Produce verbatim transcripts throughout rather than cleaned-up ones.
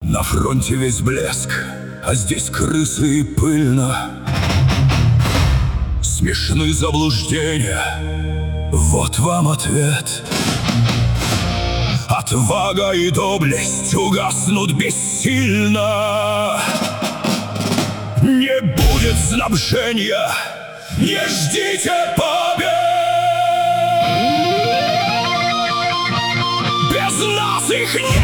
На фронте весь блеск, а здесь крысы и пыльно. Смешны заблуждения, вот вам ответ. Отвага и доблесть угаснут бессильно. Не будет снабжения, не ждите побед. Без нас их нет.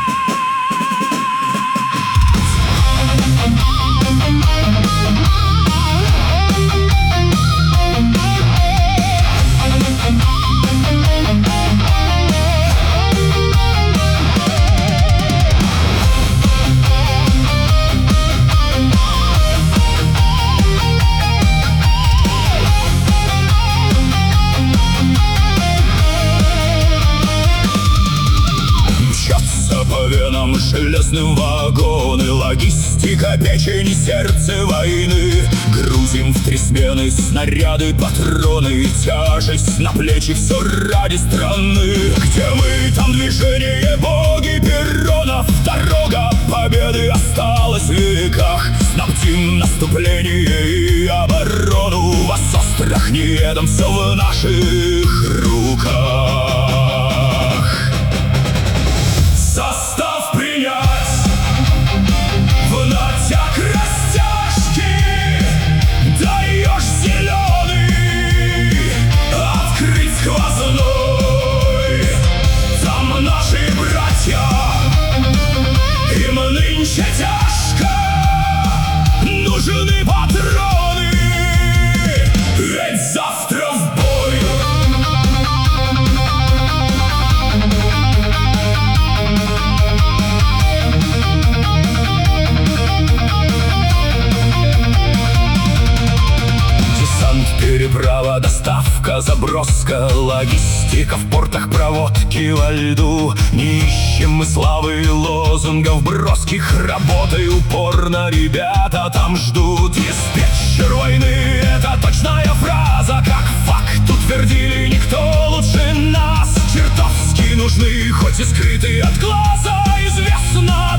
По венам железным вагоны, логистика, печень, сердце войны. Грузим в три смены снаряды, патроны, тяжесть на плечи, все ради страны. Где мы, там движение, боги перронов. Дорога победы осталась в веках. Снабдим наступление и оборону. Во острах недом все в наших руках. Состав принять, в натяг растяжки, даешь зеленый, открыть сквозной. Там наши братья, им нынче тяжко, нужны патроны, ведь завтра в бой. Переправа, доставка, заброска, логистика в портах, проводки во льду. Не ищем мы славы и лозунгов броских, работай упорно, ребята там ждут. Диспетчер войны — это точная фраза, как факт утвердили, никто лучше нас. Чертовски нужны, хоть и скрытые от глаза, известно.